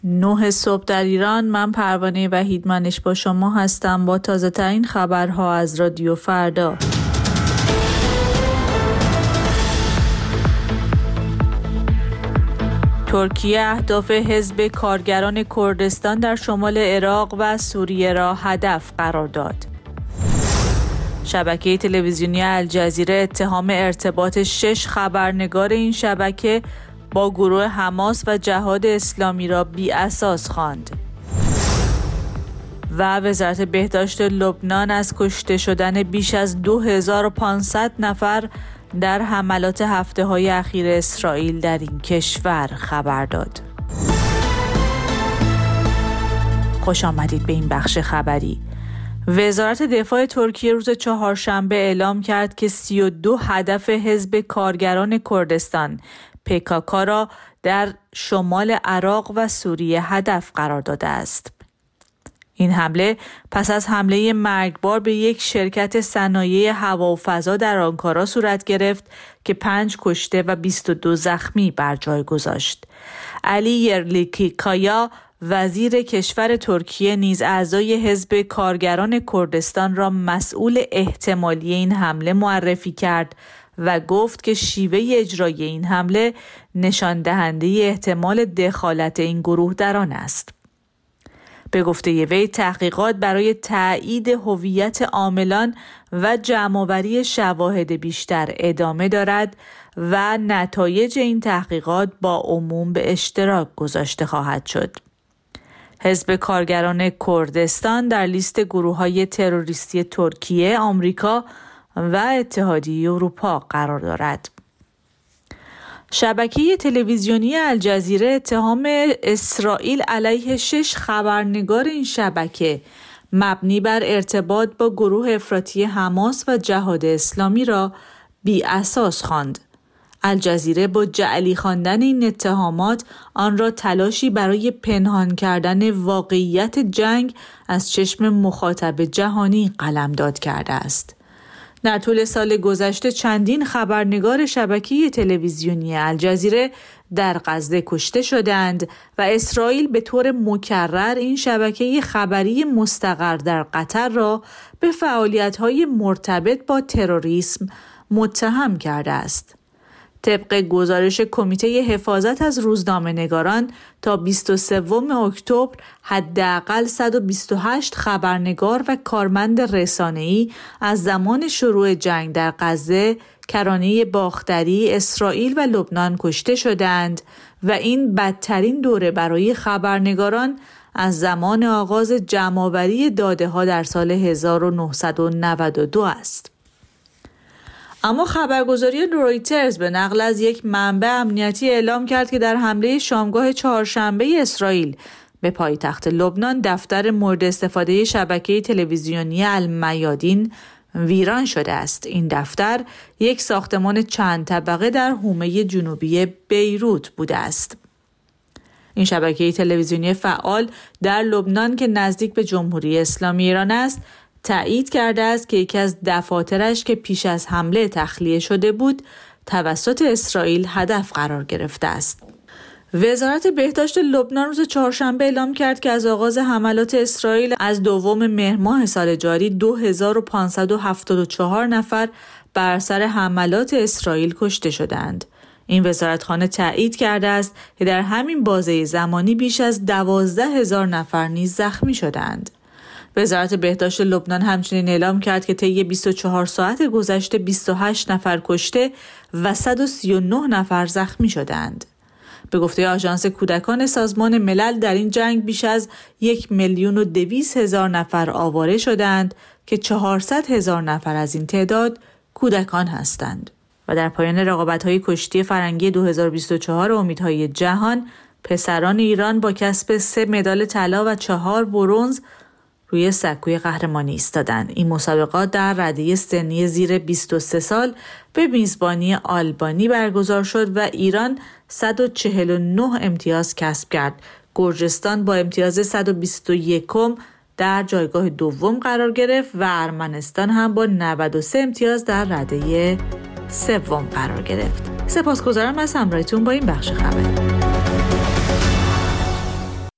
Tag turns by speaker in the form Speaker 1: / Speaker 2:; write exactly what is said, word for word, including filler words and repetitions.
Speaker 1: نه صبح در ایران. من پروانه وحیدمنش با شما هستم با تازه ترین خبرها از رادیو فردا. ترکیه اهداف حزب کارگران کردستان در شمال عراق و سوریه را هدف قرار داد. شبکه تلویزیونی الجزیره اتهام ارتباط شش خبرنگار این شبکه با گروه حماس و جهاد اسلامی را بی اساس خواند. و وزارت بهداشت لبنان از کشته شدن بیش از دو هزار و پانصد نفر در حملات هفته‌های اخیر اسرائیل در این کشور خبر داد. خوش آمدید به این بخش خبری. وزارت دفاع ترکیه روز چهارشنبه اعلام کرد که سی و دو هدف حزب کارگران کردستان پی کی کی را در شمال عراق و سوریه هدف قرار داده است. این حمله پس از حمله مرگبار به یک شرکت صنایع هوا و فضا در آنکارا صورت گرفت که پنج کشته و بیست و دو زخمی بر جای گذاشت. علی یرلیکیکایا وزیر کشور ترکیه نیز اعضای حزب کارگران کردستان را مسئول احتمالی این حمله معرفی کرد و گفت که شیوه اجرای این حمله نشان دهنده احتمال دخالت این گروه در آن است. به گفته وی تحقیقات برای تایید هویت عاملان و جمع‌آوری شواهد بیشتر ادامه دارد و نتایج این تحقیقات با عموم به اشتراک گذاشته خواهد شد. حزب کارگران کردستان در لیست گروه‌های تروریستی ترکیه، آمریکا و اتحادیه اروپا قرار دارد. شبکه تلویزیونی الجزیره اتهام اسرائیل علیه شش خبرنگار این شبکه مبنی بر ارتباط با گروه افراطی حماس و جهاد اسلامی را بی اساس خواند. الجزیره با جعلی خواندن این اتهامات آن را تلاشی برای پنهان کردن واقعیت جنگ از چشم مخاطب جهانی قلمداد کرده است. در طول سال گذشته چندین خبرنگار شبکه تلویزیونی الجزیره در غزه کشته شدند و اسرائیل به طور مکرر این شبکه خبری مستقر در قطر را به فعالیت‌های مرتبط با تروریسم متهم کرده است. طبق گزارش کمیته حفاظت از روزنامه‌نگاران تا بیست و سوم اکتبر حداقل صد و بیست و هشت خبرنگار و کارمند رسانه‌ای از زمان شروع جنگ در غزه، کرانه باختری، اسرائیل و لبنان کشته شدند و این بدترین دوره برای خبرنگاران از زمان آغاز جمع‌آوری داده‌ها در سال هزار و نهصد و نود و دو است. اما خبرگزاری رویترز به نقل از یک منبع امنیتی اعلام کرد که در حمله شامگاه چهارشنبه اسرائیل به پایتخت لبنان دفتر مورد استفاده شبکه تلویزیونی المیادین ویران شده است. این دفتر یک ساختمان چند طبقه در حومه جنوبی بیروت بوده است. این شبکه تلویزیونی فعال در لبنان که نزدیک به جمهوری اسلامی ایران است، تایید کرده است که یکی از دفاترش که پیش از حمله تخلیه شده بود توسط اسرائیل هدف قرار گرفته است. وزارت بهداشت لبنان روز چهارشنبه اعلام کرد که از آغاز حملات اسرائیل از دوم مهر ماه سال جاری دو هزار و پانصد و هفتاد و چهار نفر بر اثر حملات اسرائیل کشته شدند. این وزارتخانه تایید کرده است که در همین بازه زمانی بیش از دوازده هزار نفر نیز زخمی شدند. وزارت بهداشت لبنان همچنین اعلام کرد که طی بیست و چهار ساعت گذشته بیست و هشت نفر کشته و صد و سی و نه نفر زخمی شدند. به گفته آژانس کودکان سازمان ملل در این جنگ بیش از یک میلیون و دویست هزار نفر آواره شدند که چهارصد هزار نفر از این تعداد کودکان هستند. و در پایان رقابت‌های کشتی فرنگی دو هزار و بیست و چهار امیدهای جهان، پسران ایران با کسب سه مدال طلا و چهار برنز روی سکوی قهرمانی ایستادند. این مسابقات در رده سنی زیر بیست و سه سال به میزبانی آلبانی برگزار شد و ایران صد و چهل و نه امتیاز کسب کرد. گرجستان با امتیاز صد و بیست و یک در جایگاه دوم قرار گرفت و ارمنستان هم با نود و سه امتیاز در رده سوم قرار گرفت. سپاسگزارم از همراهیتون با این بخش خبری.